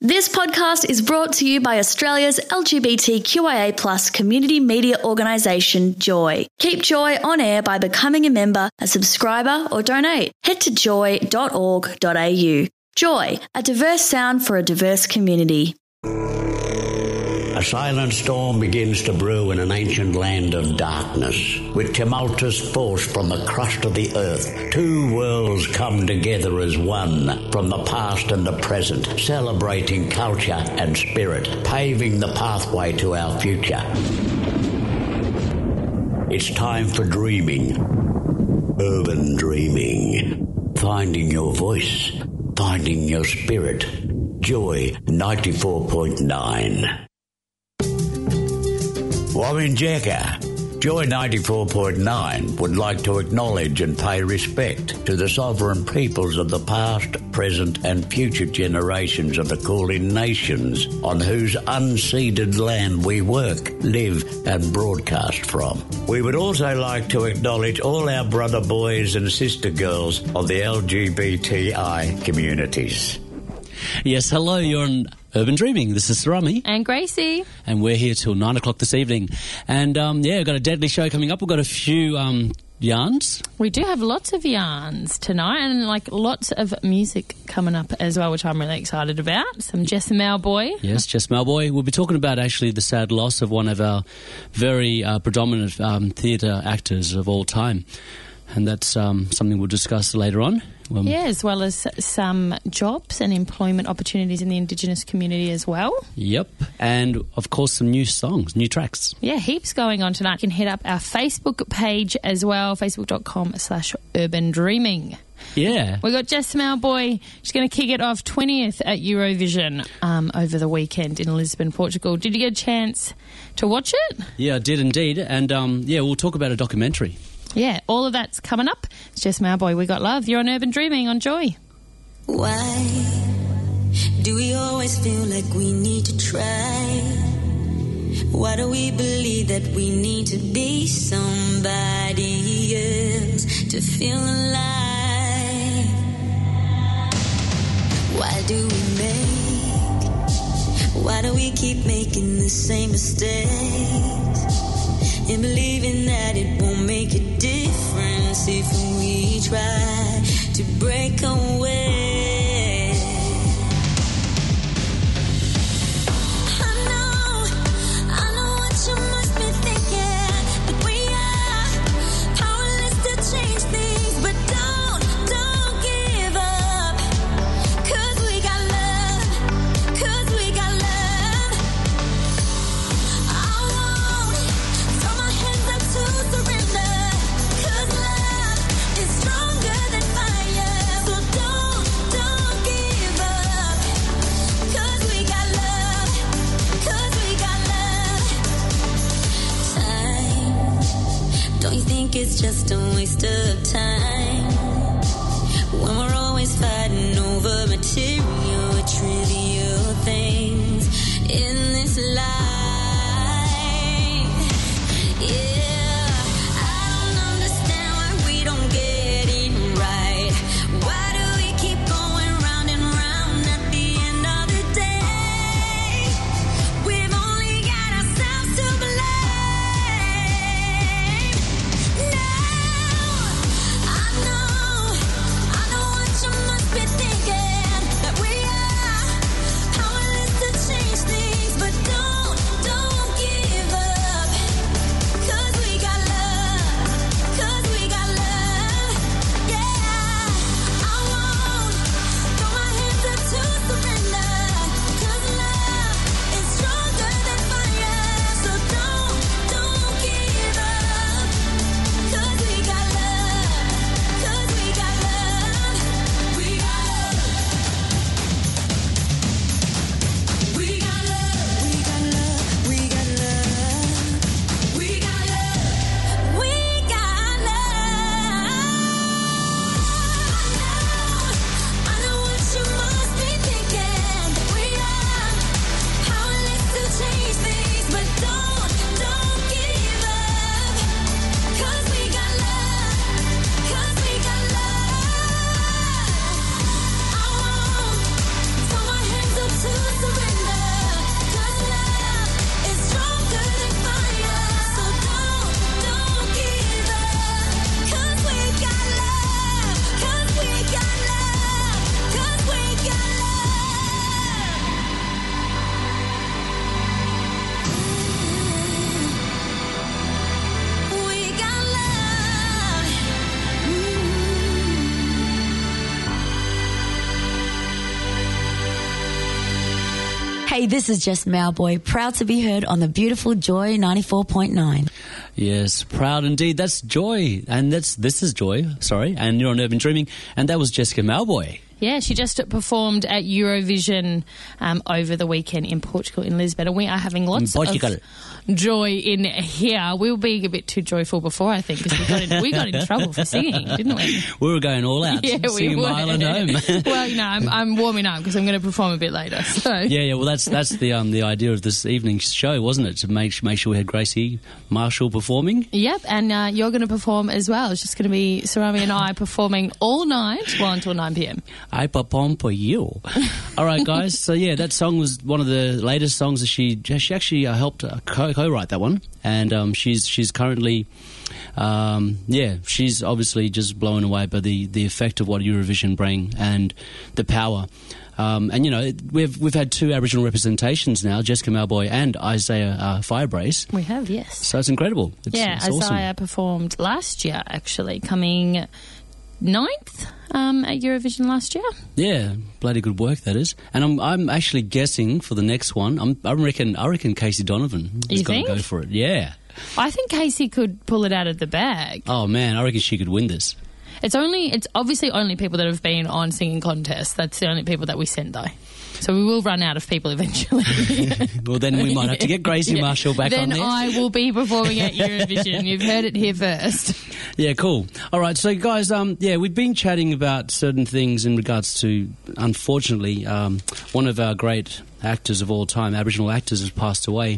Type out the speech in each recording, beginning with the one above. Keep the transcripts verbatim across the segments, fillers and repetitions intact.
This podcast is brought to you by Australia's L G B T Q I A plus community media organisation, Joy. Keep Joy on air by becoming a member, a subscriber or donate. Head to joy dot org dot a u. Joy, a diverse sound for a diverse community. A silent storm begins to brew in an ancient land of darkness. With tumultuous force from the crust of the earth, two worlds come together as one, from the past and the present, celebrating culture and spirit, paving the pathway to our future. It's time for dreaming. Urban dreaming. Finding your voice. Finding your spirit. Joy ninety-four point nine. Wawinjeka. Joy ninety-four point nine would like to acknowledge and pay respect to the sovereign peoples of the past, present and future generations of the Kulin nations on whose unceded land we work, live and broadcast from. We would also like to acknowledge all our brother boys and sister girls of the L G B T I communities. Yes, hello, you're on Urban Dreaming. This is Sarami. And Gracie. And we're here till nine o'clock this evening. And, um, yeah, we've got a deadly show coming up. We've got a few um, yarns. We do have lots of yarns tonight and, like, lots of music coming up as well, which I'm really excited about. Some Jess Mauboy. Yes, Jess Mauboy. We'll be talking about, actually, the sad loss of one of our very uh, predominant um, theatre actors of all time. And that's um, something we'll discuss later on. Um, yeah, as well as some jobs and employment opportunities in the Indigenous community as well. Yep. And, of course, some new songs, new tracks. Yeah, heaps going on tonight. You can hit up our Facebook page as well, facebook.com slash urban dreaming. Yeah. We got Jess Mauboy. She's going to kick it off twentieth at Eurovision um, over the weekend in Lisbon, Portugal. Did you get a chance to watch it? Yeah, I did indeed. And, um, yeah, we'll talk about a documentary. Yeah, all of that's coming up. It's Jess Mauboy, We Got Love. You're on Urban Dreaming on Joy. Why do we always feel like we need to try? Why do we believe that we need to be somebody else to feel alive? Why do we make, why do we keep making the same mistakes? And believing that it won't make a difference if we try to break away. I know, I know what you must be thinking, that we are powerless to change things, but don't, don't give up, 'cause we got love, 'cause we got love. I won't throw my hands up to surrender, 'cause love is stronger than fire. So don't, don't give up, 'cause we got love, 'cause we got love. Time, don't you think it's just a waste of time when we're always fighting over material, trivial things in this life? Yeah, I don't understand why we don't get it right. Why do we keep going round and round at the end of the day? We've only got ourselves to blame. Now, I know, I know what you must be thinking. Hey, this is Jess Malboy, proud to be heard on the beautiful Joy ninety-four point nine. Yes, proud indeed. That's Joy. And that's this is Joy, sorry. And you're on Urban Dreaming. And that was Jessica Malboy. Yeah, she just performed at Eurovision um, over the weekend in Portugal, in Lisbon. And we are having lots Portugal. of joy in here. We were being a bit too joyful before, I think, because we got in, we got in trouble for singing, didn't we? We were going all out. Yeah, we singing were. Island Home. Well, you know, I'm, I'm warming up because I'm going to perform a bit later. So Yeah, yeah. Well, that's that's the um the idea of this evening's show, wasn't it? To make make sure we had Gracie Marshall performing. Yep, and uh, you're going to perform as well. It's just going to be Sarami and I performing all night, well, until nine p.m. I perform for you. All right, guys. So yeah, that song was one of the latest songs that she she actually uh, helped uh, co- co-write that one, and um, she's she's currently, um, yeah, she's obviously just blown away by the the effect of what Eurovision bring and the power. Um, and you know, we've we've had two Aboriginal representations now, Jessica Malboy and Isaiah uh, Firebrace. We have, yes. So it's incredible. It's, yeah, it's Isaiah awesome. performed last year, actually, coming ninth um, at Eurovision last year. Yeah, bloody good work that is. And I'm I'm actually guessing for the next one. I'm, I reckon I reckon Casey Donovan is You going to think? go for it. Yeah. I think Casey could pull it out of the bag. Oh man, I reckon she could win this. It's only, it's obviously only people that have been on singing contests. That's the only people that we sent, though. So we will run out of people eventually. Well, then we might have to get Gracie Yeah. Marshall back then on there. I will be performing at Eurovision. You've heard it here first. Yeah, cool. All right, so guys, um, yeah, we've been chatting about certain things in regards to, unfortunately, um, one of our great actors of all time, Aboriginal actors, has passed away,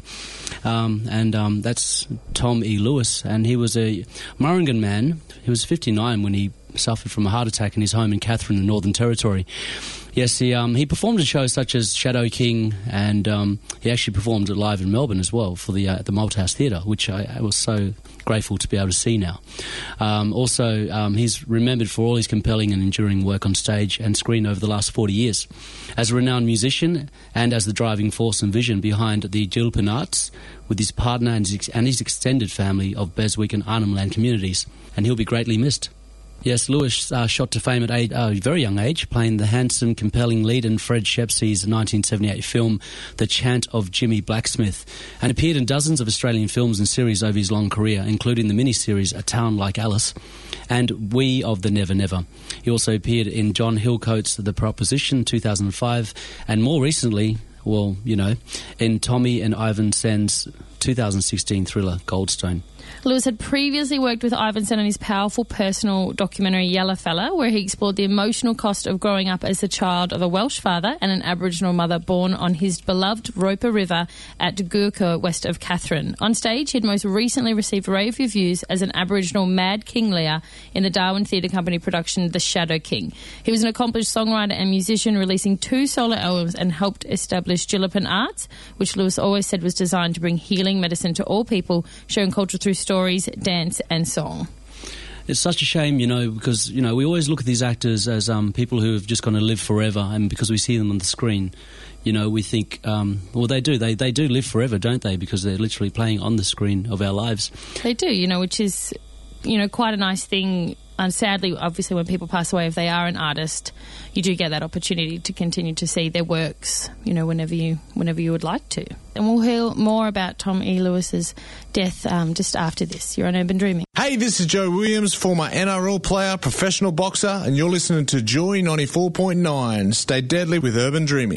um, and um, that's Tom E. Lewis, and he was a Murringan man. He was fifty-nine when he suffered from a heart attack in his home in Katherine, the Northern Territory. Yes, he um, he performed in shows such as Shadow King, and um, he actually performed it live in Melbourne as well for the uh, the Malthouse Theatre, which I, I was so grateful to be able to see now. Um, also, um, he's remembered for all his compelling and enduring work on stage and screen over the last forty years. As a renowned musician and as the driving force and vision behind the Jilpin Arts, with his partner and his, and his extended family of Beswick and Arnhem Land communities, and he'll be greatly missed. Yes, Lewis uh, shot to fame at a uh, very young age, playing the handsome, compelling lead in Fred Shepsey's nineteen seventy-eight film The Chant of Jimmy Blacksmith, and appeared in dozens of Australian films and series over his long career, including the miniseries A Town Like Alice and We of the Never Never. He also appeared in John Hillcoat's The Proposition two thousand five, and more recently, well, you know, in Tommy and Ivan Sen's two thousand sixteen thriller Goldstone. Lewis had previously worked with Ivanson on his powerful personal documentary Yellow Fella, where he explored the emotional cost of growing up as the child of a Welsh father and an Aboriginal mother born on his beloved Roper River at Gurkha, west of Katherine. On stage, he had most recently received rave reviews as an Aboriginal Mad King Lear in the Darwin Theatre Company production The Shadow King. He was an accomplished songwriter and musician, releasing two solo albums, and helped establish Jilpin Arts, which Lewis always said was designed to bring healing medicine to all people, showing culture through stories, dance and song. It's such a shame, you know, because, you know, we always look at these actors as um, people who have just going to live forever, and because we see them on the screen, you know, we think, um, well, they do. They, they do live forever, don't they? Because they're literally playing on the screen of our lives. They do, you know, which is, you know, quite a nice thing. And sadly, obviously, when people pass away, if they are an artist, you do get that opportunity to continue to see their works, you know, whenever you whenever you would like to. And we'll hear more about Tom E. Lewis's death um, just after this. You're on Urban Dreaming. Hey, this is Joe Williams, former N R L player, professional boxer, and you're listening to Joy ninety-four point nine. Stay deadly with Urban Dreaming.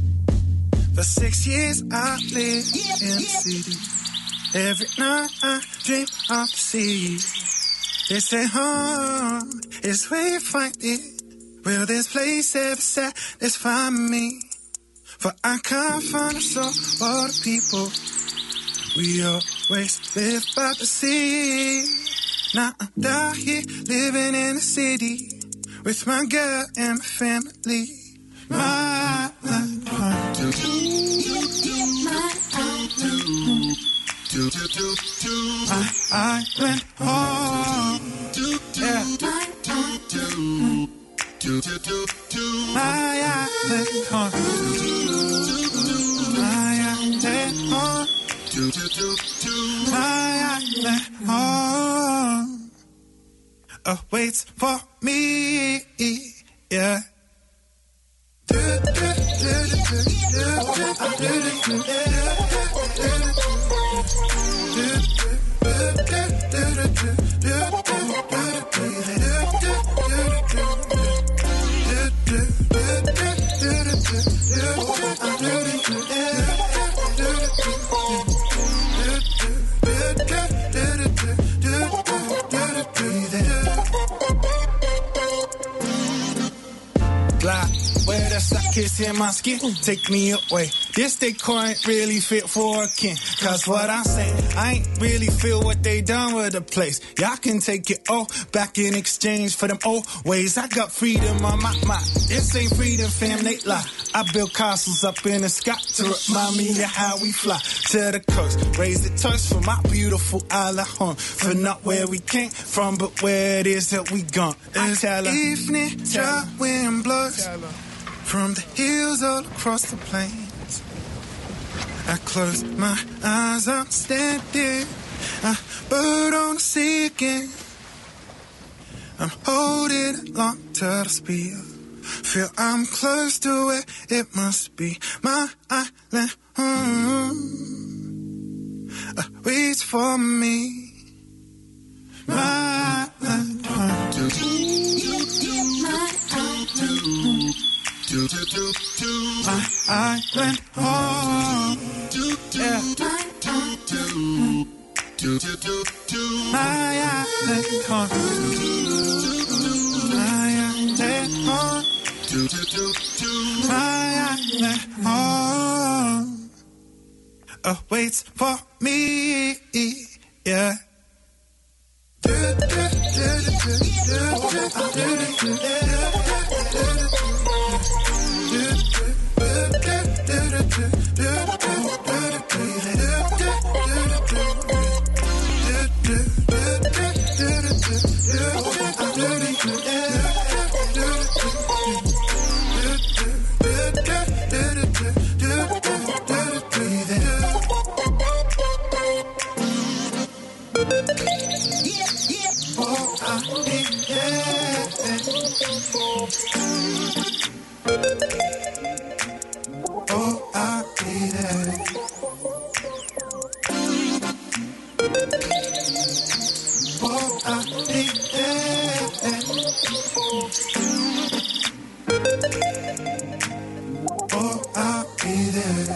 For six years I lived in the city. Every night I dream of the sea. They say home is where you find it. Will this place ever satisfy me? For I come from the soul of the people. We always live by the sea. Now I'm down here living in the city with my girl and my family. My life. I, I went home. Yeah. My island home. My island home. My island home awaits for me. Yeah. Do, do, do. Glide, where the suck kiss in my skin, take me away. This decor ain't really fit for a king. Cause what I'm saying, I ain't really feel what they done with the place. Y'all can take it all back in exchange for them old ways. I got freedom on my mind. This ain't freedom, fam, they lie. I build castles up in the sky to remind me of how we fly to the coast. Raise the toast for my beautiful island home. For not where we came from, but where it is that we gone. I tell her, evening, dry wind blows from the hills all across the plains. I close my eyes, I'm standing, a bird on the sea again. I'm holding on to the spear. Feel I'm close to where it must be. My island home uh, waits for me. My island home. My island home. Yeah. My island home. My island home. My island home awaits for me, yeah. Oh, I'll be there. Oh, I'll be there. Oh, I'll be there.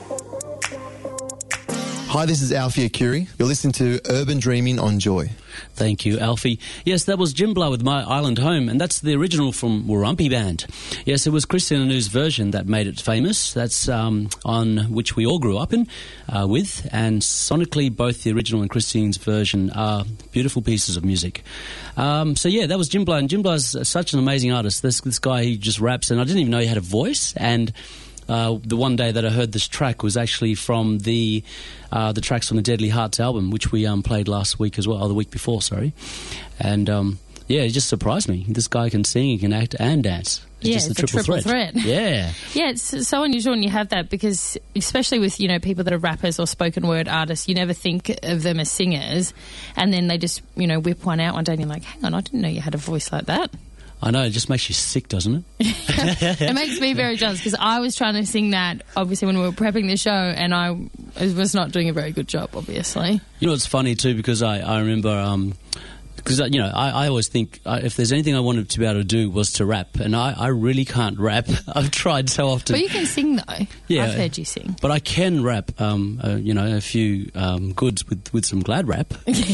Hi, this is Alfie Akuri. You're listening to Urban Dreaming on Joy. Thank you, Alfie. Yes, that was Jim Blah with My Island Home, and that's the original from Warumpi Band. Yes, it was Christian Anu's version that made it famous. That's um, on which we all grew up in uh, with, and sonically both the original and Christine's version are beautiful pieces of music. Um, so yeah, that was Jim Blah, and Jim Blah's such an amazing artist. This this guy, he just raps, and I didn't even know he had a voice, and Uh, the one day that I heard this track was actually from the uh, the tracks from the Deadly Hearts album, which we um, played last week as well, or the week before, sorry. And um, yeah, it just surprised me. This guy can sing, he can act, and dance. It's yeah, just it's a triple, a triple threat. threat. Yeah. Yeah, it's so unusual when you have that because, especially with, you know, people that are rappers or spoken word artists, you never think of them as singers, and then they just, you know, whip one out one day and you're like, hang on, I didn't know you had a voice like that. I know, it just makes you sick, doesn't it? It makes me very jealous because I was trying to sing that, obviously, when we were prepping the show, and I was not doing a very good job, obviously. You know, it's funny, too, because I, I remember... Um, Because, you know, I, I always think uh, if there's anything I wanted to be able to do was to rap, and I, I really can't rap. I've tried so often. But you can sing, though. Yeah. I've heard you sing. But I can rap, um, uh, you know, a few um, goods with, with some glad rap.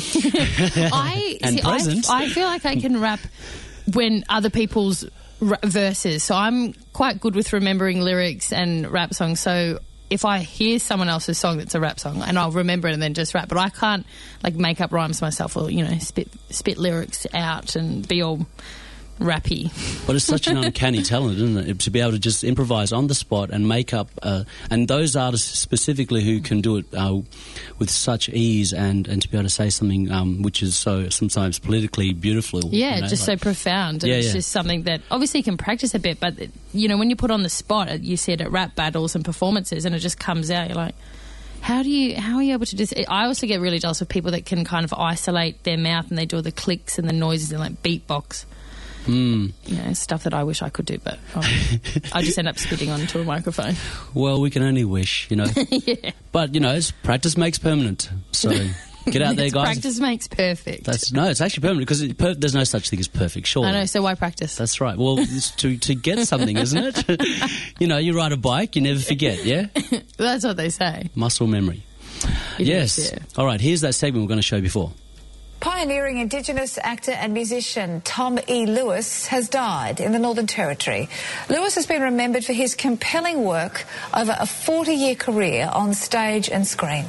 I, and see, presents. I, I feel like I can rap when other people's r- verses. So I'm quite good with remembering lyrics and rap songs. So if I hear someone else's song that's a rap song, and I'll remember it and then just rap, but I can't like make up rhymes myself or, you know, spit spit lyrics out and be all rappy. But it's such an uncanny talent, isn't it? To be able to just improvise on the spot and make up, uh, and those artists specifically who can do it uh, with such ease, and, and to be able to say something um, which is so sometimes politically beautiful. Yeah, you know, just like, so profound. And yeah, it's yeah. just something that obviously you can practice a bit, but, you know, when you put on the spot, you see it at rap battles and performances, and it just comes out, you're like, How do you? How are you able to do this? I also get really jealous of people that can kind of isolate their mouth and they do all the clicks and the noises and like beatbox. Mm. You know, stuff that I wish I could do, but um, I just end up spitting onto a microphone. Well, we can only wish, you know. Yeah. But, you know, it's, practice makes permanent. So get out there, It's guys. Practice makes perfect. That's No, it's actually permanent because it, per, there's no such thing as perfect, sure. I know, so why practice? That's right. Well, it's to, to get something, isn't it? You know, you ride a bike, you never forget, yeah? That's what they say. Muscle memory. It yes. is, yeah. All right, here's that segment we're going to show before. Pioneering Indigenous actor and musician Tom E. Lewis has died in the Northern Territory. Lewis has been remembered for his compelling work over a forty-year career on stage and screen.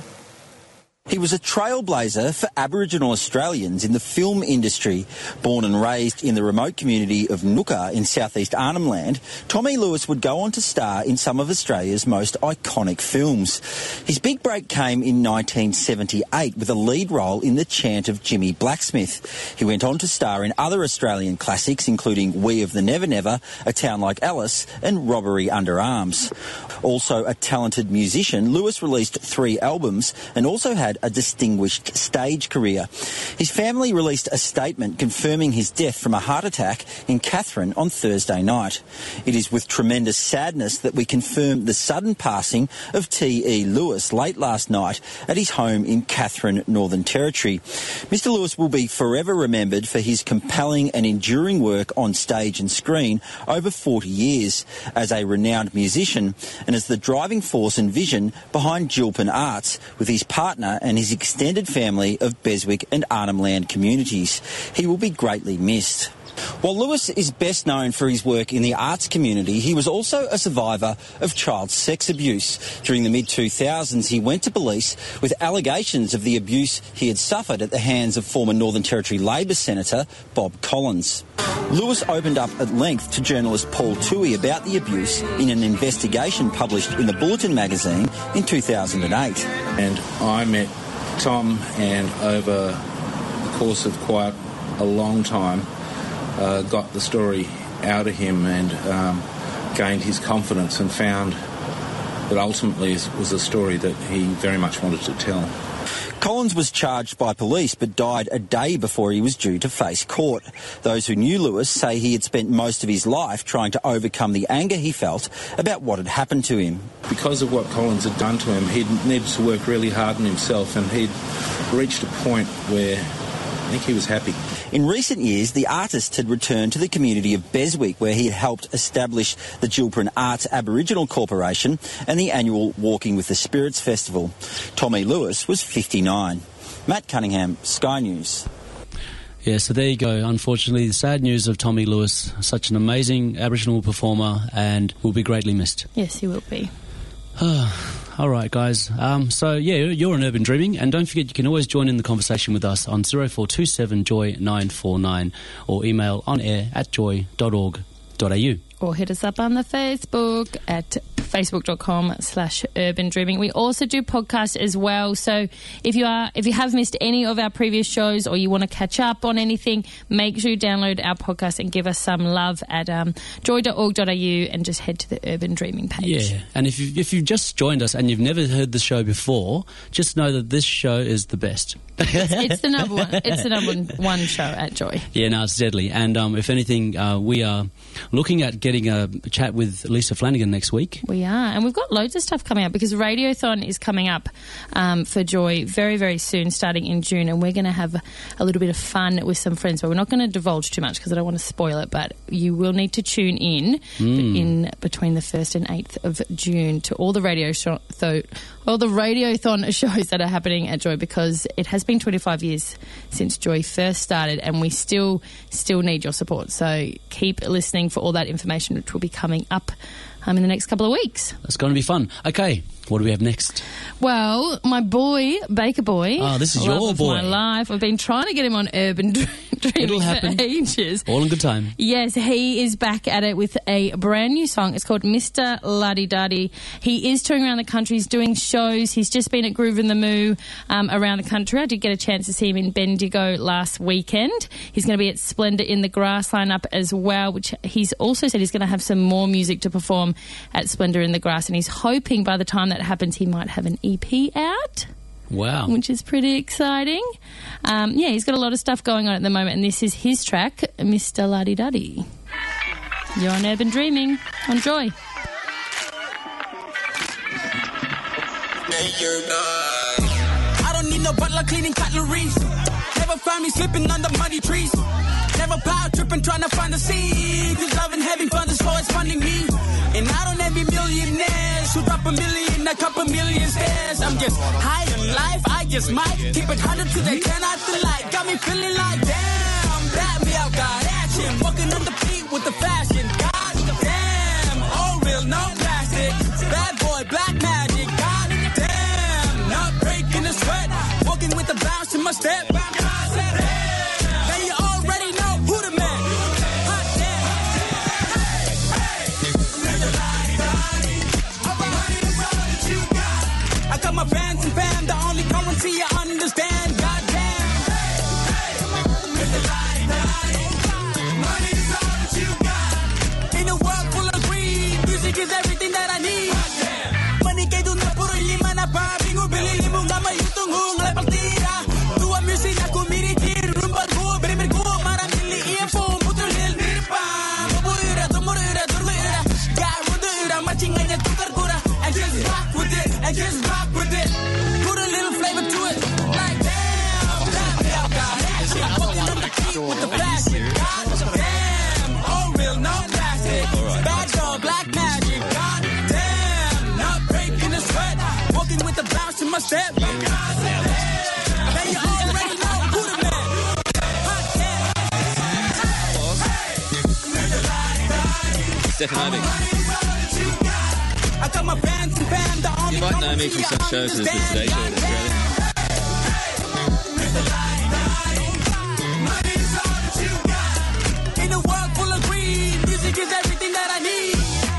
He was a trailblazer for Aboriginal Australians in the film industry. Born and raised in the remote community of Nooka in southeast Arnhem Land, Tommy Lewis would go on to star in some of Australia's most iconic films. His big break came in nineteen seventy-eight with a lead role in The Chant of Jimmy Blacksmith. He went on to star in other Australian classics including We of the Never Never, A Town Like Alice and Robbery Under Arms. Also a talented musician, Lewis released three albums and also had a distinguished stage career. His family released a statement confirming his death from a heart attack in Katherine on Thursday night. It is with tremendous sadness that we confirm the sudden passing of T E Lewis late last night at his home in Katherine, Northern Territory. Mister Lewis will be forever remembered for his compelling and enduring work on stage and screen over forty years as a renowned musician and as the driving force and vision behind Gilpin Arts with his partner and his extended family of Beswick and Arnhem Land communities. He will be greatly missed. While Lewis is best known for his work in the arts community, he was also a survivor of child sex abuse. During the mid two thousands, he went to police with allegations of the abuse he had suffered at the hands of former Northern Territory Labor Senator Bob Collins. Lewis opened up at length to journalist Paul Toohey about the abuse in an investigation published in the Bulletin magazine in two thousand eight. And I met Tom, and over the course of quite a long time, Uh, got the story out of him and um, gained his confidence and found that ultimately it was a story that he very much wanted to tell. Collins was charged by police but died a day before he was due to face court. Those who knew Lewis say he had spent most of his life trying to overcome the anger he felt about what had happened to him. Because of what Collins had done to him, he'd needed to work really hard on himself, and he'd reached a point where I think he was happy. In recent years, the artist had returned to the community of Beswick, where he had helped establish the Gilpin Arts Aboriginal Corporation and the annual Walking with the Spirits Festival. Tommy Lewis was fifty-nine. Matt Cunningham, Sky News. Yeah, so there you go. Unfortunately, the sad news of Tommy Lewis, such an amazing Aboriginal performer, and will be greatly missed. Yes, he will be. All right, guys. Um, so, yeah, you're on Urban Dreaming, and don't forget you can always join in the conversation with us on zero four two seven joy nine four nine or email on air at joy dot org dot a u. Or hit us up on the Facebook at facebook.com slash urban dreaming. We also do podcasts as well. So if you are, if you have missed any of our previous shows or you want to catch up on anything, make sure you download our podcast and give us some love at um, joy dot org dot a u and just head to the Urban Dreaming page. Yeah, and if, you, if you've just joined us and you've never heard the show before, just know that this show is the best. it's, it's the number one. It's the number one show at Joy. Yeah, no, it's deadly. And um, if anything, uh, we are looking at getting a chat with Lisa Flanagan next week. We are, and we've got loads of stuff coming up because Radiothon is coming up um, for Joy very, very soon, starting in June, and we're going to have a, a little bit of fun with some friends. But we're not going to divulge too much because I don't want to spoil it. But you will need to tune in Mm. in between the first and eighth of June to all the radio show, th- all the Radiothon shows that are happening at Joy, because it has been twenty-five years since Joy first started, and we still still need your support. So keep listening for all that information, which will be coming up um, in the next couple of weeks. It's going to be fun. Okay, what do we have next? Well, my boy, Baker Boy. Oh, this is love your of boy. my life. I've been trying to get him on Urban Dreaming It'll happen. for ages. All in good time. Yes, he is back at it with a brand new song. It's called Mister Luddy Duddy. He is touring around the country. He's doing shows. He's just been at Groove in the Moo um, around the country. I did get a chance to see him in Bendigo last weekend. He's going to be at Splendour in the Grass lineup as well, which he's also said he's going to have some more music to perform at Splendour in the Grass, and he's hoping by the time that happens he might have an E P out. Wow. Which is pretty exciting. Um, yeah, he's got a lot of stuff going on at the moment, and this is his track, Mister Luddy Duddy. You're on Urban Dreaming on Joy. I don't need no butler cleaning cutleries. Never found me slipping under muddy trees. Never power tripping trying to find a seed. Cause love and having fun is always funding me. And I don't envy millionaires who drop a million, a couple million stairs. I'm just high on life, I just might keep it hundred till they turn out the light. Got me feeling like damn, bat me out, got action. Walking on the beat with the fashion. God damn, all real, no plastic. Bad boy, black magic. God damn, not breaking a sweat. Walking with the bounce in my step. Now you already know who the man. Hot damn. I got my fans and fam, the only currency I understand. God damn. In a world full of greed, music is everything that I need. Money que do na puro lima na pa, bingo bilili mo nga mayutong hung la partida. Tua music na kumirikir, rumbal ko, brimir ko, maraming liiyan po, putol hil nirpa. Mabuira, tumurira, turwira, garudura, machinganya tukar kura, and just rock with it, and just rock with it. Put a little flavor to it, like damn, damn, damn, got action. Walking on the beat with the fashion, god damn, all real, no plastic. Bad dog, black magic, god damn, not breaking a sweat. Walking with the bounce in my step. Now you already know who the man. Hot Stefan Obick. I got my fans and fam, the only You might know me from such shows as the Today Show in Australia. In a world full of greed, music is everything that I need.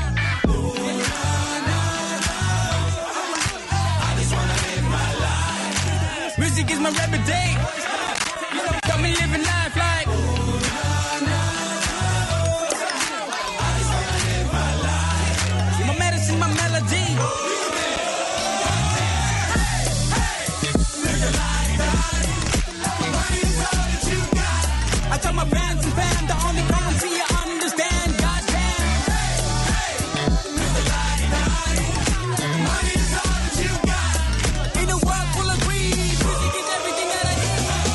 Music is my remedy. Got me living life like. My medicine, my melody. I got my fans and fam, the only currency I understand. God damn. In a world full of greed, music is everything that I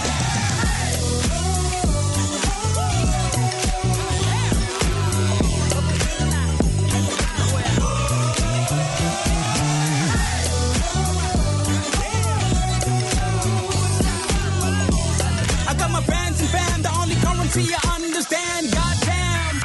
I got my fans and fam, the only currency I understand. God damn.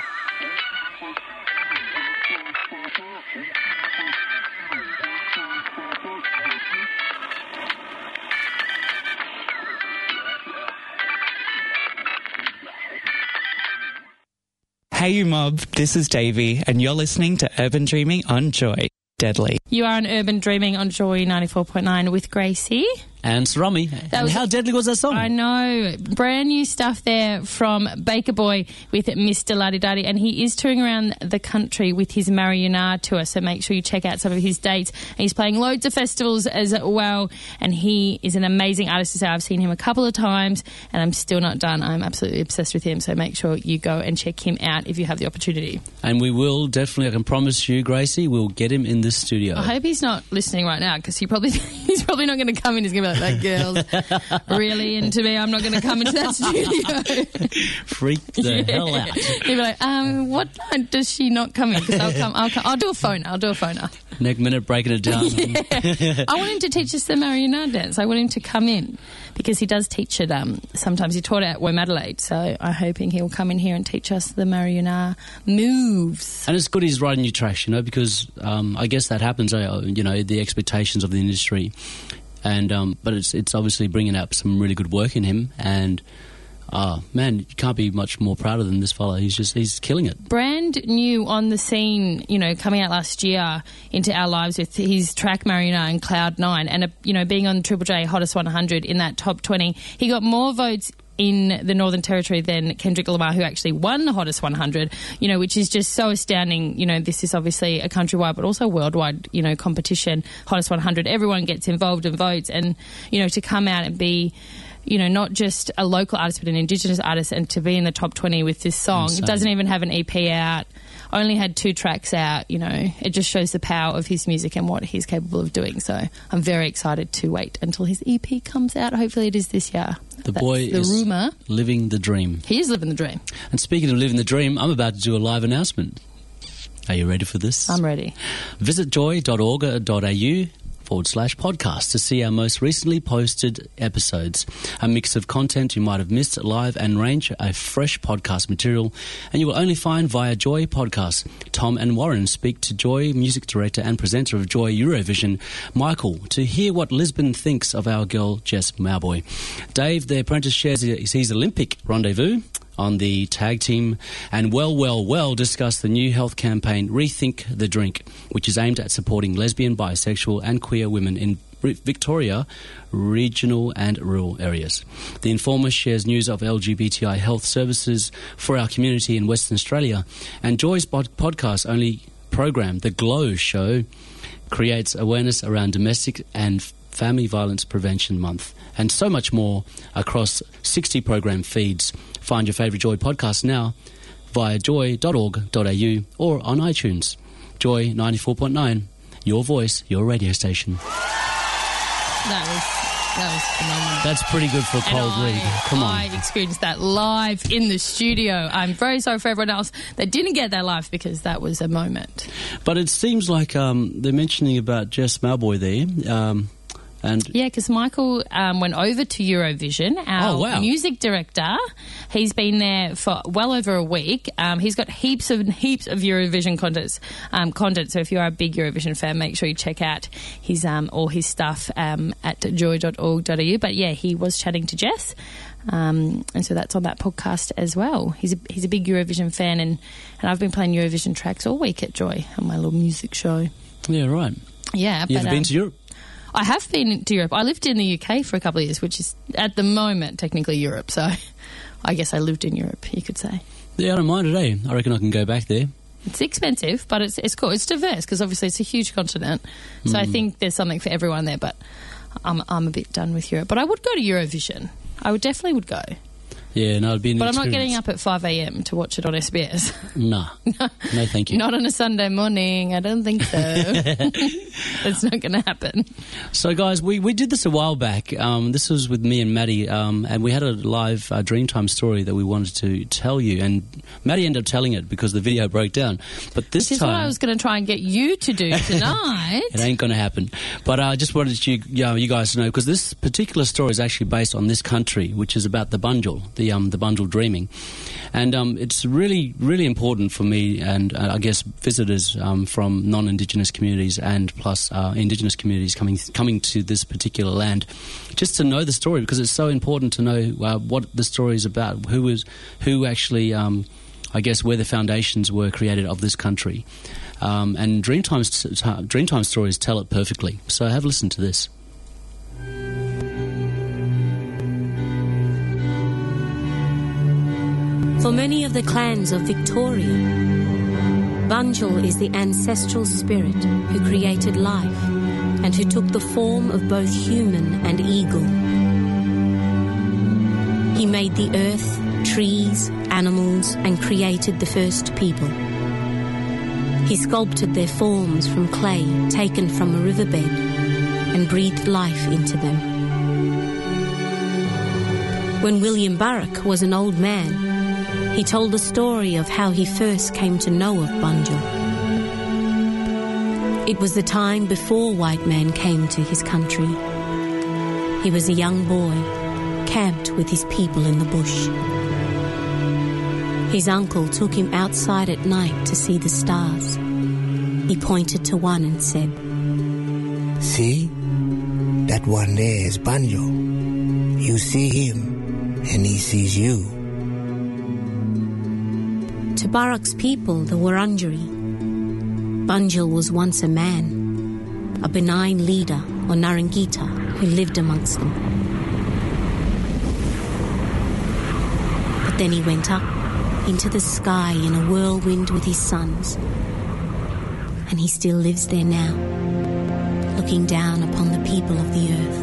Hey, you mob, this is Davey, and you're listening to Urban Dreaming on Joy. Deadly. You are on Urban Dreaming on Joy ninety-four point nine with Gracie. And Sarami. And was- how deadly was that song? I know. Brand new stuff there from Baker Boy with Mister Luddy Duddy, and he is touring around the country with his Marionard tour, so make sure you check out some of his dates. And he's playing loads of festivals as well, and he is an amazing artist to say. I've seen him a couple of times, and I'm still not done. I'm absolutely obsessed with him, so make sure you go and check him out if you have the opportunity. And we will definitely, I can promise you, Gracie, we'll get him in the studio. I hope he's not listening right now, because he probably he's probably not going to come in. He's going to be like, that girl's really into me. I'm not going to come into that studio. Freak the Yeah. hell out. He'll be like, um, what night does she not come in? Because I'll come, I'll come, I'll do a phoner. I'll do a phoner. Next minute, breaking it down. Yeah. I want him to teach us the Marionard dance. I want him to come in because he does teach it. Um, sometimes he taught at Womadelaide, so I'm hoping he'll come in here and teach us the Marionard moves. And it's good he's writing new tracks, you know, because um, I guess that happens, uh, you know, the expectations of the industry. And um, but it's it's obviously bringing out some really good work in him, and uh, man, you can't be much more prouder than this fella. He's just he's killing it. Brand new on the scene, you know, coming out last year into our lives with his track Marionard and Cloud Nine, and uh, you know, being on Triple J Hottest one hundred in that top twenty, he got more votes in the Northern Territory than Kendrick Lamar, who actually won the Hottest one hundred, you know, which is just so astounding. You know, this is obviously a countrywide but also worldwide, you know, competition, Hottest one hundred. Everyone gets involved and votes, and, you know, to come out and be, you know, not just a local artist but an Indigenous artist, and to be in the top twenty with this song. Insane. It doesn't even have an E P out, only had two tracks out, you know. It just shows the power of his music and what he's capable of doing. So I'm very excited to wait until his E P comes out. Hopefully it is this year. The That's boy the is rumour. living the dream. He is living the dream. And speaking of living the dream, I'm about to do a live announcement. Are you ready for this? I'm ready. Visit joy dot org dot a u forward slash podcast to see our most recently posted episodes. A mix of content you might have missed live and range of fresh podcast material, and you will only find via Joy Podcast. Tom and Warren speak to Joy music director and presenter of Joy Eurovision, Michael, to hear what Lisbon thinks of our girl Jess Mauboy. Dave, the apprentice, shares his Olympic rendezvous on the tag team, and well, well, well discuss the new health campaign Rethink the Drink, which is aimed at supporting lesbian, bisexual and queer women in Victoria, regional and rural areas. The Informer shares news of L G B T I health services for our community in Western Australia, and Joy's podcast only program, The Glow Show, creates awareness around domestic and Family Violence Prevention Month, and so much more across sixty program feeds. Find your favourite Joy podcast now via joy dot org dot a u or on iTunes. Joy ninety-four point nine, your voice, your radio station. That was that was phenomenal. That's pretty good for a cold and read. I, Come on. I experienced that live in the studio. I'm very sorry for everyone else that didn't get that live, because that was a moment. But it seems like um, they're mentioning about Jess Mauboy there. Um, And yeah, because Michael um, went over to Eurovision, our oh, wow. music director. He's been there for well over a week. Um, he's got heaps of heaps of Eurovision content. Um, content. So if you're a big Eurovision fan, make sure you check out his um, all his stuff um, at joy dot org dot a u. But yeah, he was chatting to Jess, um, and so that's on that podcast as well. He's a, he's a big Eurovision fan, and, and I've been playing Eurovision tracks all week at Joy on my little music show. Yeah, right. Yeah, you but, ever been um, to Europe? I have been to Europe. I lived in the U K for a couple of years, which is at the moment technically Europe. So I guess I lived in Europe, you could say. Yeah, I don't mind it, eh? I reckon I can go back there. It's expensive, but it's it's cool. It's diverse because obviously it's a huge continent. So mm. I think there's something for everyone there. But I'm I'm a bit done with Europe. But I would go to Eurovision. I would definitely would go. Yeah, no, it'd be an But experience. I'm not getting up at five a.m. to watch it on S B S. Nah. No, no thank you. Not on a Sunday morning. I don't think so. It's not going to happen. So, guys, we, we did this a while back. Um, this was with me and Maddie, um, and we had a live uh, Dreamtime story that we wanted to tell you. And Maddie ended up telling it because the video broke down. But this Which is time, what I was going to try and get you to do tonight. It ain't going to happen. But I uh, just wanted you, you, know, you guys to know, because this particular story is actually based on this country, which is about the Bunjil, the um, the Bunjil dreaming. And um, it's really, really important for me and uh, I guess visitors um, from non-Indigenous communities and plus uh, Indigenous communities coming coming to this particular land, just to know the story, because it's so important to know uh, what the story is about, who is, who actually, um, I guess, where the foundations were created of this country. Um, and Dreamtime, Dreamtime stories tell it perfectly. So have a listen to this. For many of the clans of Victoria, Bunjil is the ancestral spirit who created life and who took the form of both human and eagle. He made the earth, trees, animals, and created the first people. He sculpted their forms from clay taken from a riverbed and breathed life into them. When William Burke was an old man, he told the story of how he first came to know of Bunjil. It was the time before white man came to his country. He was a young boy, camped with his people in the bush. His uncle took him outside at night to see the stars. He pointed to one and said, "See? That one there is Bunjil. You see him, and he sees you." To Burke's people, the Wurundjeri, Bunjil was once a man, a benign leader or Narangita who lived amongst them. Then he went up into the sky in a whirlwind with his sons. And he still lives there now, looking down upon the people of the earth.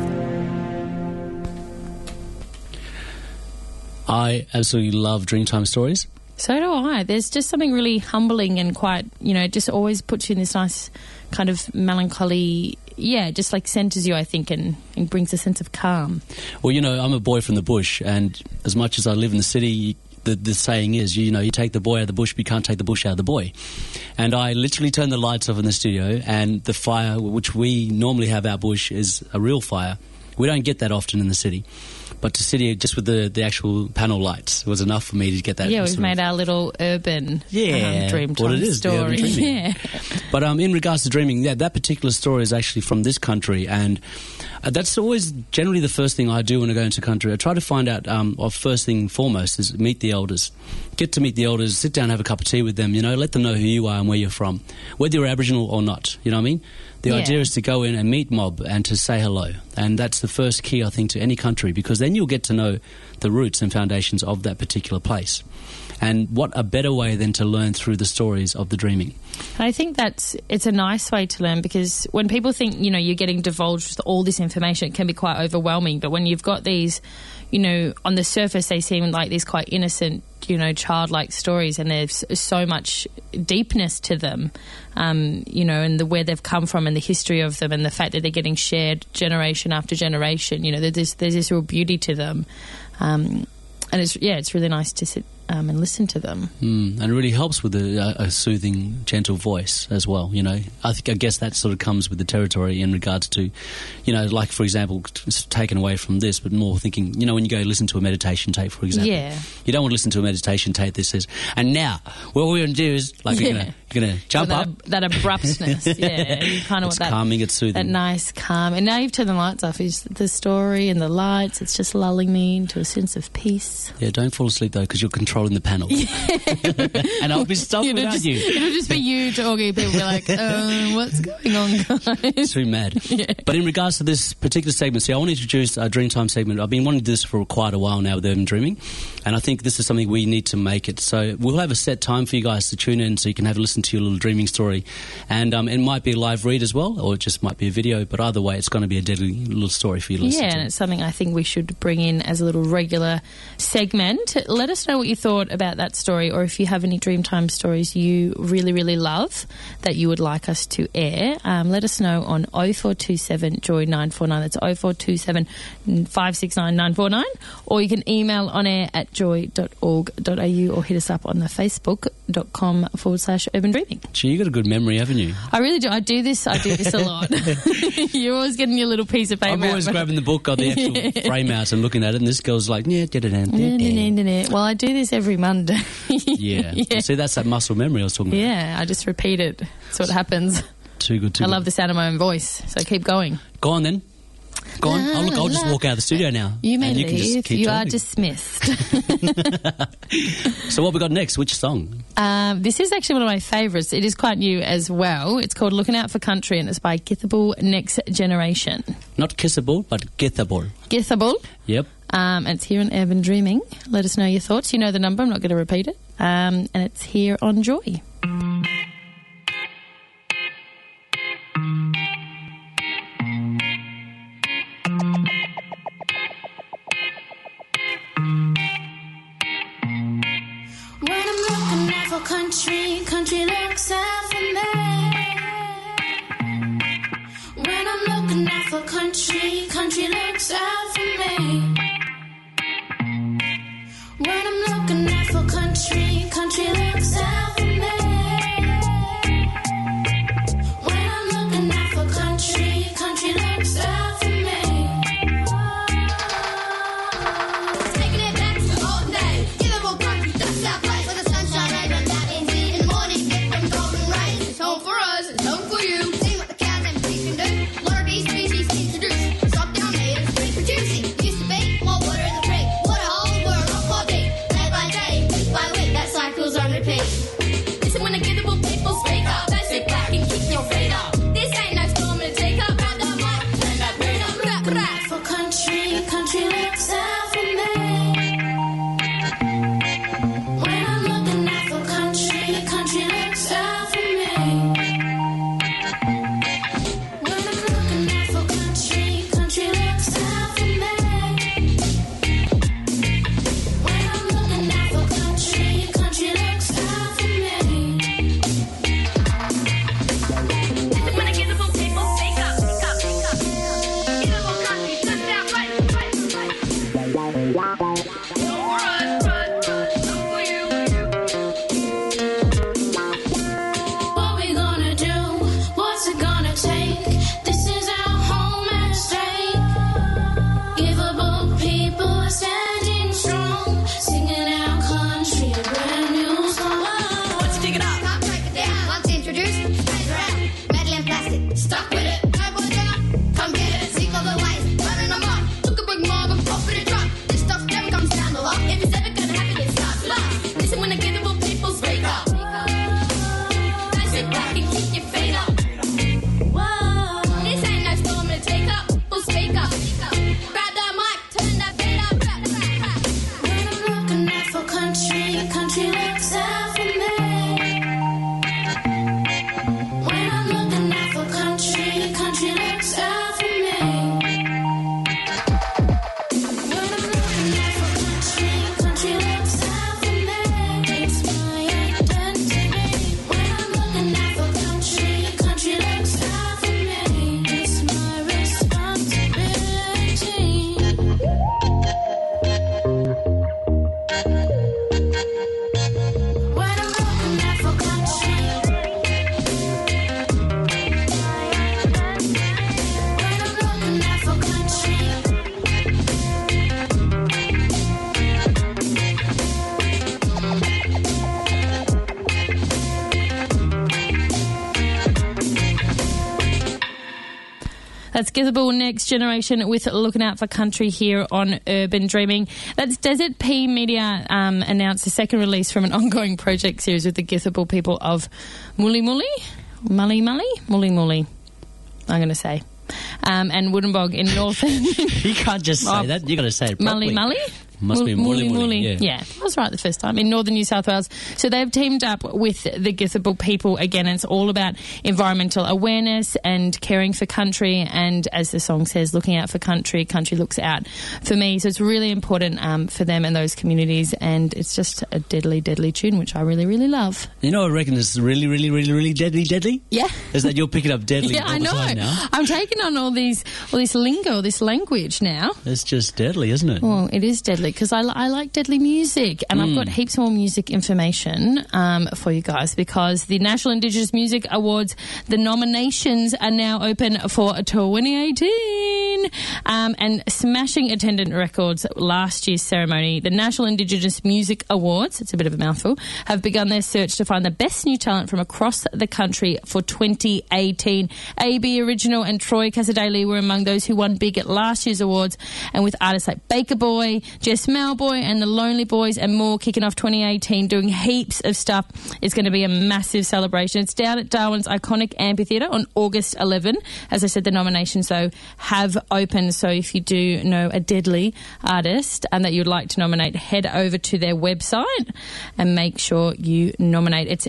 I absolutely love Dreamtime stories. So do I. There's just something really humbling and quite, you know, it just always puts you in this nice kind of melancholy, yeah, just like centres you, I think, and, and brings a sense of calm. Well, you know, I'm a boy from the bush, and as much as I live in the city, the, the saying is, you know, you take the boy out of the bush, but you can't take the bush out of the boy. And I literally turn the lights off in the studio, and the fire, which we normally have our bush, is a real fire. We don't get that often in the city. But to sit here just with the, the actual panel lights was enough for me to get that. Yeah, we've sort of- made our little urban Yeah, um, dream what time it is, the urban story. dreaming. Yeah. But um, in regards to dreaming, yeah, that particular story is actually from this country, and uh, that's always generally the first thing I do when I go into country. I try to find out, um, or first thing foremost, is meet the elders. Get to meet the elders, sit down, have a cup of tea with them, you know, let them know who you are and where you're from, whether you're Aboriginal or not, you know what I mean? The Yeah. idea is to go in and meet mob and to say hello. And that's the first key, I think, to any country, because then you'll get to know the roots and foundations of that particular place. And what a better way than to learn through the stories of the dreaming. And I think that's it's a nice way to learn, because when people think, you know, you're getting divulged with all this information, it can be quite overwhelming. But when you've got these, you know, on the surface they seem like these quite innocent, you know, childlike stories, and there's so much deepness to them, um, you know, and the where they've come from and the history of them and the fact that they're getting shared generation after generation. You know, there's this, there's this real beauty to them. Um, and it's, yeah, it's really nice to sit um, and listen to them. Mm, and it really helps with a, a soothing, gentle voice as well, you know. I think I guess that sort of comes with the territory in regards to, you know, like, for example, it's taken away from this, but more thinking, you know, when you go listen to a meditation tape, for example. Yeah. You don't want to listen to a meditation tape that says, and now, what we're going to do is, like, Yeah. you're going you're gonna jump So that, up. that abruptness, yeah. You kind of It's want that, calming, it's soothing. that nice calm. And now you've turned the lights off. Is the story and the lights, it's just lulling me into a sense of peace. Yeah, don't fall asleep, though, because you're controlling the panel. and I'll be stuffed It'll without just, you. it'll just be you talking. People will be like, um, what's going on, guys? Too mad. But in regards to this particular segment, see, I want to introduce a Dreamtime segment. I've been wanting to do this for quite a while now with Urban Dreaming, and I think this is something we need to make it. So we'll have a set time for you guys to tune in so you can have a listen to your little dreaming story. And um, it might be a live read as well, or it just might be a video, but either way, it's going to be a deadly little story for you to listen Yeah, to. and it's something I think we should bring in as a little regular segment. Let us know what you thought about that story, or if you have any Dreamtime stories you really, really love that you would like us to air. Um, let us know on oh four two seven Joy nine four nine. That's oh four two seven, five six nine, nine four nine. Or you can email on air at joy dot org dot a u or hit us up on the facebook.com forward slash urban dreaming. Gee, you got a good memory, haven't you? I really do. I do this. I do this a lot. You're always getting your little piece of paper. I'm always out. grabbing the book, got the actual Yeah. frame out and looking at it, and this girl's like, yeah, da da da da. Well, I do this every Monday. Yeah. Yeah. See, that's that muscle memory I was talking about. Yeah, I just repeat it. That's what happens. Too good, too I good. love the sound of my own voice, so keep going. Go on then. Go on. Oh, look, I'll just walk out of the studio now. You may and you can just leave. keep You are talking. dismissed. So what we got next? Which song? um, this is actually one of my favourites. It is quite new as well. It's called Looking Out for Country, and it's by Githable Next Generation. Not Kissable, but Githable. Githable. Yep. Um, and it's here on Urban Dreaming. Let us know your thoughts. You know the number. I'm not going to repeat it. Um, and it's here on Joy. When I'm looking out for country, country looks out for me. When I'm looking out for country, country looks out for me. When I'm looking out for country, country looks out for me. When I'm looking out for country, country looks out for me. Taking it back to the old days. Give them all country, that's our place. Where the sunshine rain down in the in the morning, get them golden rays. It's home for us, it's home for you. See what the cows and pigs can do. Learn these species introduced. Stop down natives, reproducing. Used to be more water in the creek. Water hole, we're a lot more deep. Day by day, week by week, that's What we gonna do? What's it gonna take? This is our home and stay. Giveable people are standing strong, singing our country a brand new song. Let's dig it up. Come break it down. Want to introduce? Guys around. Metal and plastic. Stuck with it. Cardboard down. Come get it. Seek all the ways. Running them up. Took a big mug and pop it a drop. This stuff never comes down the lot. If it's ever gonna happen, it starts with us. Listen when the giveable people speak up. Sit back and keep your feet up. Whoa. This ain't no storm to take up. We'll speak up. Grab that mic, turn that beat up. When I'm looking out for country, country looks out for me. When I'm looking out for country, country looks out for me. When I'm looking out for country, country looks out for me. It's my identity. When I'm looking out for country, country looks out for me. It's my responsibility. When I'm looking out for country, when I'm looking out for country, That's Githerball Next Generation with Looking Out for Country here on Urban Dreaming. That's Desert P Media um, announced a second release from an ongoing project series with the Githerball people of Mully Mully, Mully Mully, Mully Mully, I'm going to say, um, and Woodenbog in northern... You can't just say Oh, that. You've got to say it properly. Mully Mully? Must be Mully Mully, yeah. Yeah, I was right the first time, in northern New South Wales. So they've teamed up with the Githerball people again, and it's all about environmental awareness and caring for country, and as the song says, looking out for country, country looks out for me. So it's really important um, for them and those communities, and it's just a deadly, deadly tune, which I really, really love. You know, I reckon it's really, really, really, really deadly, deadly? Yeah. Is that you're picking up deadly Yeah, all I the know. time now? I'm taking on all these, all this lingo, this language now. It's just deadly, isn't it? Well, it is deadly because I, li- I like deadly music, and Mm. I've got heaps more music information um, for you guys, because the National Indigenous Music Awards, the nominations are now open for twenty eighteen, um, and smashing attendant records last year's ceremony. The National Indigenous Music Awards, it's a bit of a mouthful, have begun their search to find the best new talent from across the country for twenty eighteen. A B Original and Troy Casadei were among those who won big at last year's awards, and with artists like Baker Boy, Jess Malboy and the Lonely Boys and more kicking off twenty eighteen, doing heaps of stuff. It's going to be a massive celebration. It's down at Darwin's iconic amphitheatre on August eleventh. As I said, the nominations, though, have opened. So if you do know a deadly artist and that you'd like to nominate, head over to their website and make sure you nominate. It's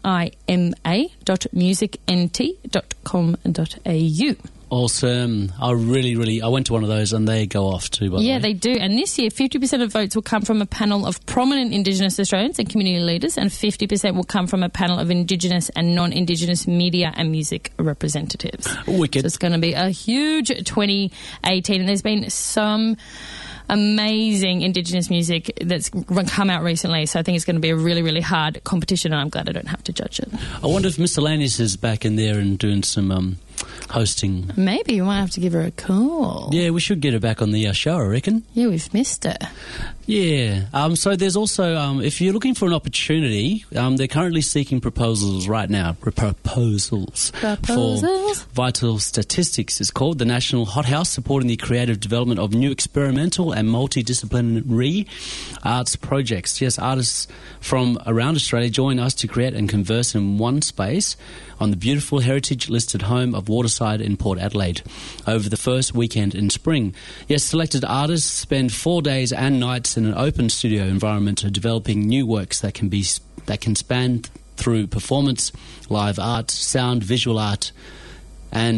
nima dot music n t dot com dot a u. Awesome. I really, really, I went to one of those and they go off too, by the Yeah, way. they do. And this year, fifty percent of votes will come from a panel of prominent Indigenous Australians and community leaders, and fifty percent will come from a panel of Indigenous and non-Indigenous media and music representatives. Wicked. So it's going to be a huge twenty eighteen. And there's been some amazing Indigenous music that's come out recently, so I think it's going to be a really, really hard competition, and I'm glad I don't have to judge it. I wonder if Miscellaneous is back in there and doing some um, hosting. Maybe you might have to give her a call. Yeah, we should get her back on the uh, show, I reckon. Yeah, we've missed her. Yeah. Um, so there's also, um, if you're looking for an opportunity, um, they're currently seeking proposals right now. Proposals. Proposals. For Vital Statistics is called, the National Hothouse, supporting the creative development of new experimental and multidisciplinary arts projects. Yes, artists from around Australia join us to create and converse in one space on the beautiful heritage-listed home of Waterside in Port Adelaide over the first weekend in spring. Yes, selected artists spend four days and nights in an open studio environment developing new works that can be that can span through performance, live art, sound, visual art, and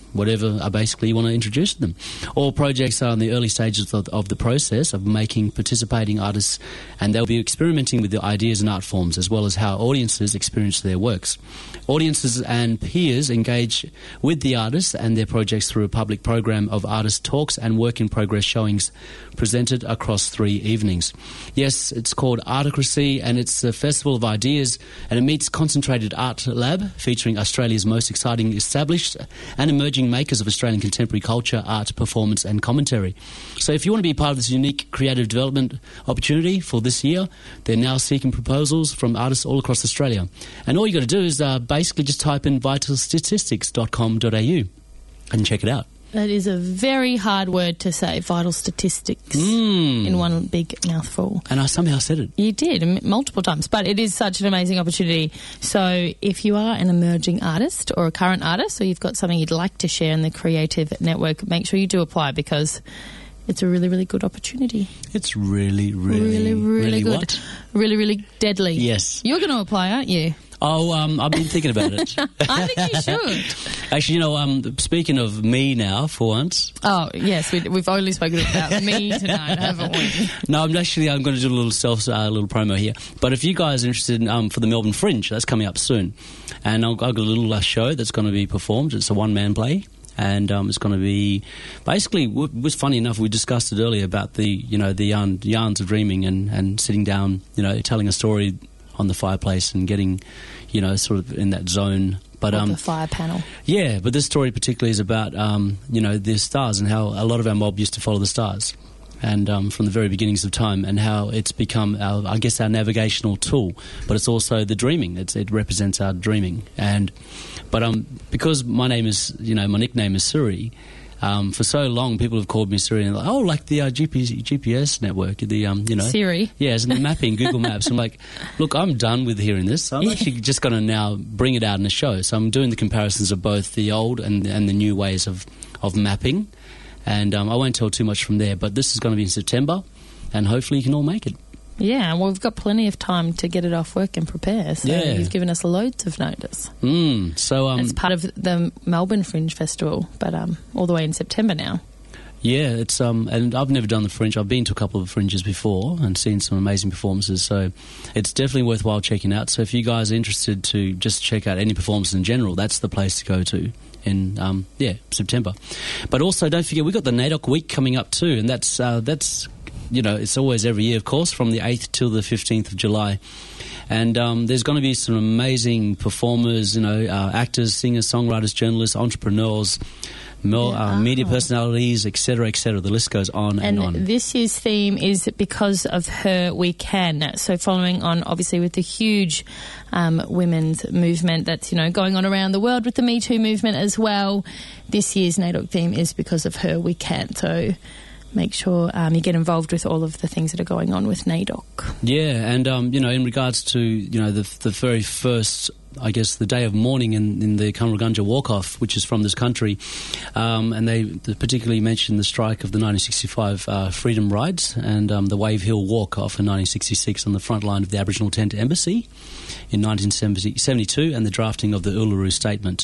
whatever uh, basically you want to introduce to them. All projects are in the early stages of, of the process of making participating artists, and they'll be experimenting with the ideas and art forms as well as how audiences experience their works. Audiences and peers engage with the artists and their projects through a public program of artist talks and work-in-progress showings presented across three evenings. Yes, it's called Artocracy, and it's a festival of ideas, and it meets Concentrated Art Lab, featuring Australia's most exciting established and emerging makers of Australian contemporary culture, art, performance and commentary. So if you want to be part of this unique creative development opportunity for this year, they're now seeking proposals from artists all across Australia. And all you got to do is uh, basically just type in vital statistics dot com dot a u and check it out. That is a very hard word to say, vital statistics, Mm. in one big mouthful. And I somehow said it. You did, m- multiple times. But it is such an amazing opportunity. So if you are an emerging artist or a current artist, or you've got something you'd like to share in the Creative Network, make sure you do apply, because it's a really, really good opportunity. It's really, really, Really, really, really good. what? Really, really deadly. Yes. You're going to apply, aren't you? Oh, um, I've been thinking about it. I think you should. Actually, you know, um, speaking of me now, for once. Oh, yes, we, we've only spoken about me tonight, haven't we? No, I'm actually I'm going to do a little self, uh, little promo here. But if you guys are interested in, um, for the Melbourne Fringe, that's coming up soon, and I've got a little uh, show that's going to be performed. It's a one-man play. And um, it's going to be basically. It was funny enough. We discussed it earlier about the you know the yarn, yarns of dreaming and, and sitting down, you know, telling a story on the fireplace and getting, you know, sort of in that zone. But Of um, the fire panel. yeah, but this story particularly is about um, you know the stars and how a lot of our mob used to follow the stars, and um, from the very beginnings of time, and how it's become our, I guess, our navigational tool. But it's also the dreaming. It's, it represents our dreaming. And but um, because my name is, you know, my nickname is Suri. Um, for so long, people have called me Siri and like, oh, like the uh, G P, G P S network, the um, you know, Siri. yeah, it's in the mapping, Google Maps. I'm like, look, I'm done with hearing this. I'm actually just going to now bring it out in a show. So I'm doing the comparisons of both the old and and the new ways of of mapping, and um, I won't tell too much from there. But this is going to be in September, and hopefully you can all make it. Yeah, well, we've got plenty of time to get it off work and prepare. So Yeah. you've given us loads of notice. Mm, so um, It's part of the Melbourne Fringe Festival, but um, all the way in September now. yeah, it's um, and I've never done the Fringe. I've been to a couple of Fringes before and seen some amazing performances. So it's definitely worthwhile checking out. So if you guys are interested to just check out any performance in general, that's the place to go to in um, yeah September. But also don't forget we've got the NAIDOC week coming up too, and that's uh, that's. You know, it's always every year, of course, from the eighth till the fifteenth of July. And um, there's going to be some amazing performers, you know, uh, actors, singers, songwriters, journalists, entrepreneurs, mel- uh, media personalities, et cetera, et cetera. The list goes on and, And on. this year's theme is Because of Her We Can. So following on, obviously, with the huge um, women's movement that's, you know, going on around the world with the Me Too movement as well, this year's NAIDOC theme is Because of Her We Can. So make sure um, you get involved with all of the things that are going on with NAIDOC. Yeah, and, um, you know, in regards to, you know, the, the very first, I guess, the day of mourning in, in the Kamaruganja walk-off, which is from this country, um, and they particularly mentioned the strike of the nineteen sixty-five uh, Freedom Rides and um, the Wave Hill walk-off in nineteen sixty-six on the front line of the Aboriginal Tent Embassy in nineteen seventy-two, and the drafting of the Uluru Statement.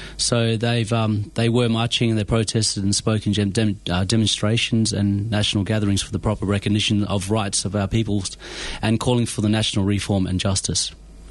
So they've um, they were marching and they protested and spoke in dem- uh, demonstrations and national gatherings for the proper recognition of rights of our peoples and calling for the national reform and justice.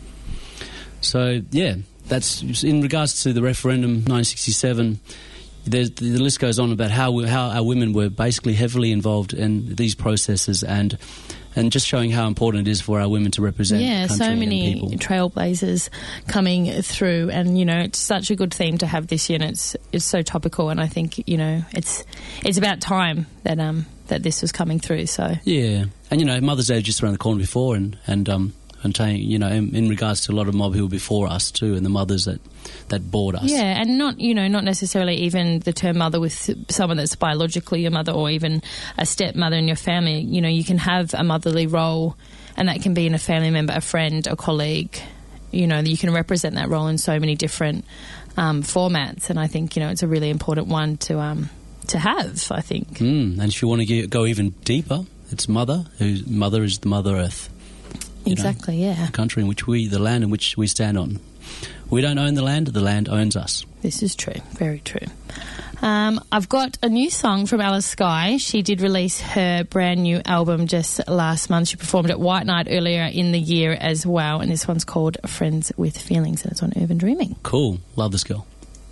So, yeah, that's in regards to the referendum nineteen sixty-seven. There's, the list goes on about how we, how our women were basically heavily involved in these processes and and just showing how important it is for our women to represent Yeah, country so and many people. trailblazers coming through, and you know it's such a good theme to have this year, and it's it's so topical, and I think you know it's it's about time that um that this was coming through. So Yeah, and you know Mother's Day was just around the corner before, and and um and t- you know in, in regards to a lot of mob who were before us too, and the mothers that that bored us. yeah, and not you know not necessarily even the term mother with someone that's biologically your mother, or even a stepmother in your family. You know, you can have a motherly role, and that can be in a family member, a friend, a colleague. You know, you can represent that role in so many different um, formats, and I think you know it's a really important one to um, to have. I think. Mm, and if you want to get, go even deeper, it's mother. Whose mother is the Mother Earth. You Exactly. know, Yeah. the country in which we, the land in which we stand on. we don't own the land, the land owns us. This is true. Very true. Um, I've got a new song from Alice Skye. She did release her brand new album just last month. She performed at White Night earlier in the year as well, and this one's called Friends with Feelings, and it's on Urban Dreaming. Cool. Love this girl.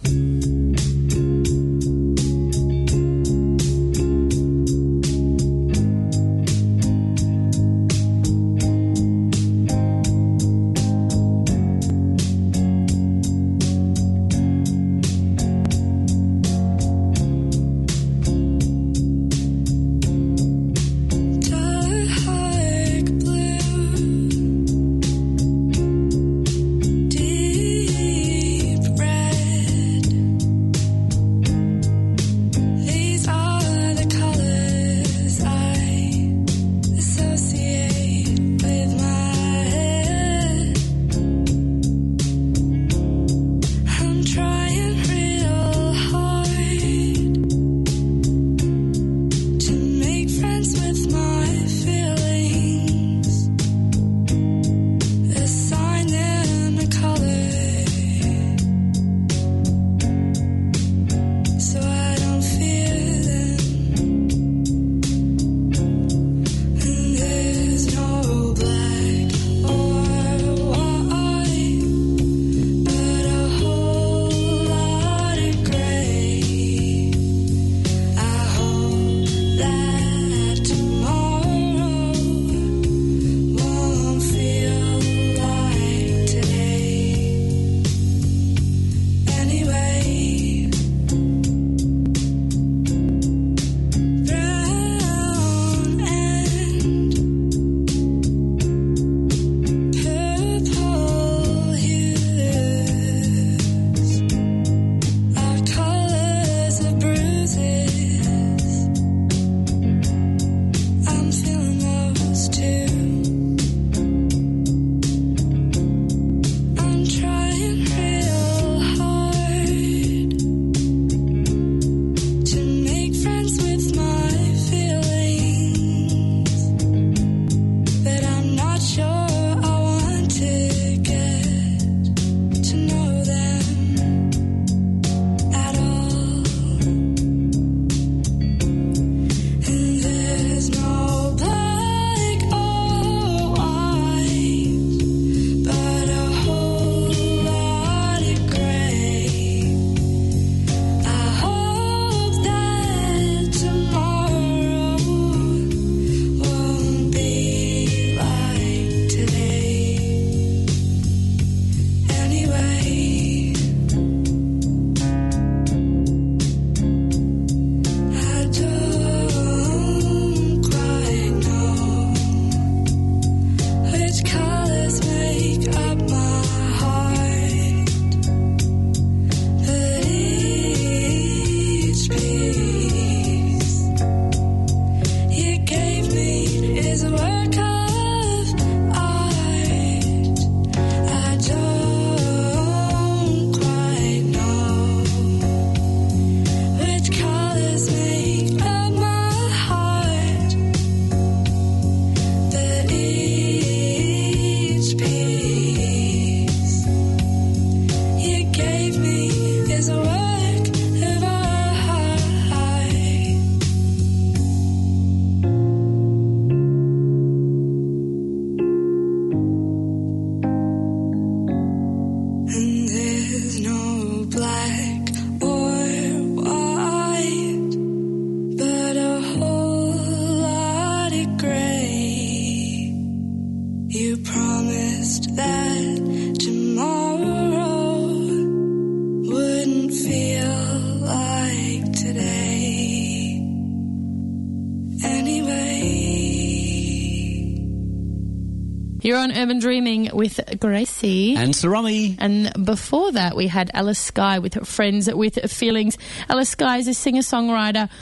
You're on Urban Dreaming with Gracie. And Sarami. And before that, we had Alice Skye with Friends with Feelings. Alice Skye is a singer-songwriter,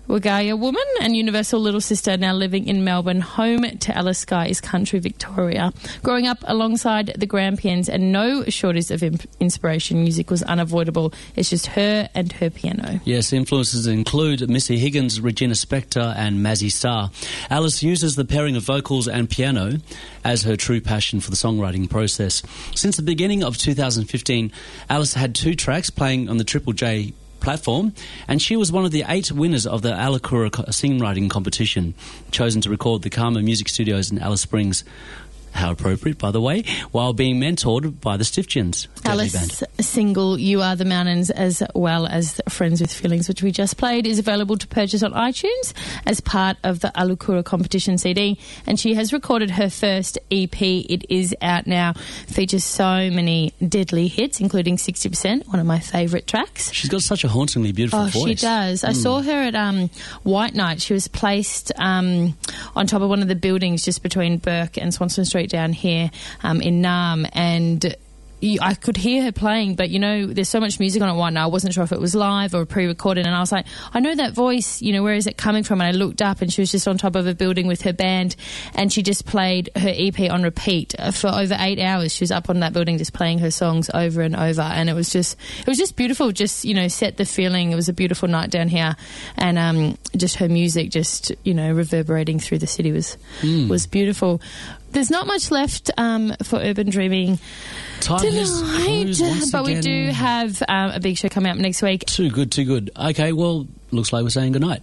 Wagaya woman and Universal little sister, now living in Melbourne, home to Alice Skye's Country Victoria. Growing up alongside the Grampians and no shortage of imp- inspiration, music was unavoidable. It's just her and her piano. Yes, influences include Missy Higgins, Regina Spektor and Mazzy Star. Alice uses the pairing of vocals and piano as her true passion for the songwriting process. Since the beginning of two thousand fifteen, Alice had two tracks playing on the Triple J platform, and she was one of the eight winners of the Alakura songwriting competition, chosen to record the Karma Music Studios in Alice Springs. How appropriate, by the way, while being mentored by the Stiffgens. Alice single You Are the Mountains, as well as Friends with Feelings, which we just played, is available to purchase on iTunes as part of the Alakura competition C D, and she has recorded her first E P. It is out now. Features so many deadly hits, including sixty percent, one of my favourite tracks. She's got such a hauntingly beautiful oh, voice. Oh, she does. I Mm. saw her at um, White Night. She was placed um, on top of one of the buildings just between Burke and Swanston Street down here um, in Naarm, and you, I could hear her playing, but you know, there's so much music on it right now. I wasn't sure if it was live or pre-recorded, and I was like, I know that voice, you know, where is it coming from? And I looked up, and she was just on top of a building with her band, and she just played her E P on repeat for over eight hours. She was up on that building just playing her songs over and over, and it was just, it was just beautiful. Just, you know, set the feeling. It was a beautiful night down here, and um, just her music, just, you know, reverberating through the city was Mm. was beautiful. There's not much left um, for Urban Dreaming Time has tonight, closed once but we again. do have um, a big show coming up next week. Too good, too good. Okay, well, looks like we're saying goodnight.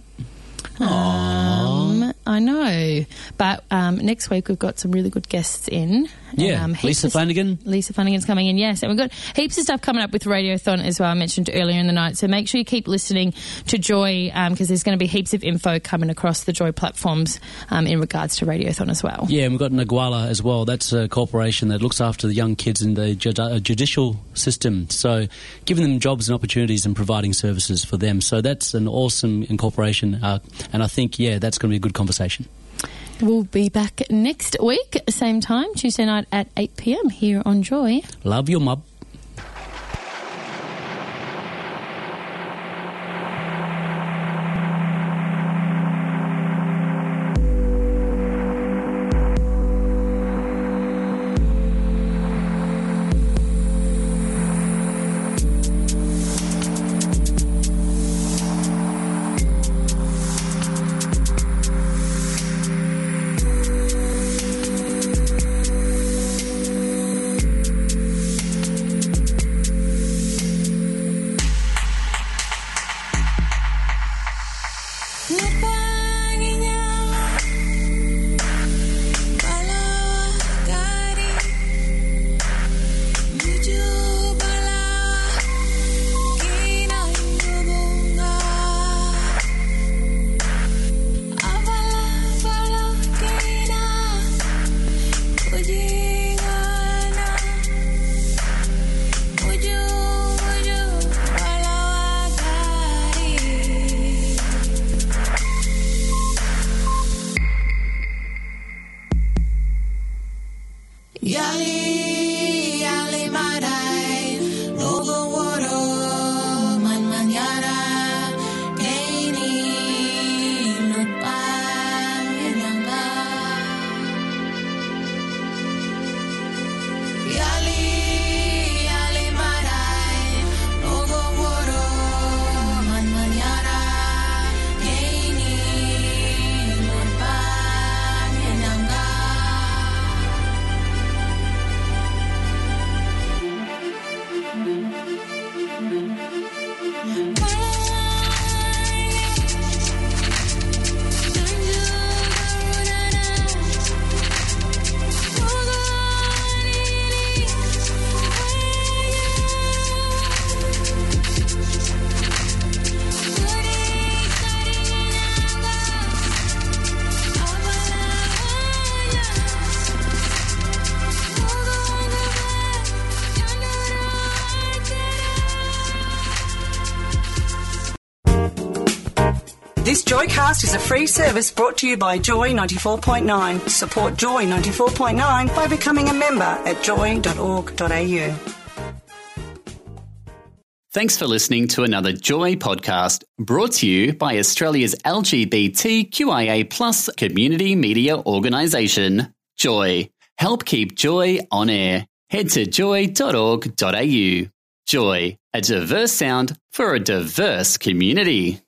Um, I know, but um, next week we've got some really good guests in. Yeah, um, heaps Lisa of- Flanagan. Lisa Flanagan's coming in, yes. And we've got heaps of stuff coming up with Radiothon as well, I mentioned earlier in the night. So make sure you keep listening to Joy, because um, there's going to be heaps of info coming across the Joy platforms um, in regards to Radiothon as well. Yeah, and we've got Naguala as well. That's a corporation that looks after the young kids in the ju- uh, judicial system. So giving them jobs and opportunities and providing services for them. So that's an awesome incorporation. Uh, and I think, yeah, that's going to be a good conversation. We'll be back next week, same time, Tuesday night at eight p.m. here on Joy. Love your mub. Yali, yali marai, logo woro, man man yara, kaini, lupa, yanga. Yali, yali marai, logo woro, man man yara, kaini, lupa, yanga. This Joycast is a free service brought to you by Joy ninety-four point nine. Support Joy ninety-four point nine by becoming a member at joy dot org dot a u. Thanks for listening to another Joy podcast brought to you by Australia's L G B T Q I A plus community media organisation, Joy. Help keep Joy on air. Head to joy dot org dot a u. Joy, a diverse sound for a diverse community.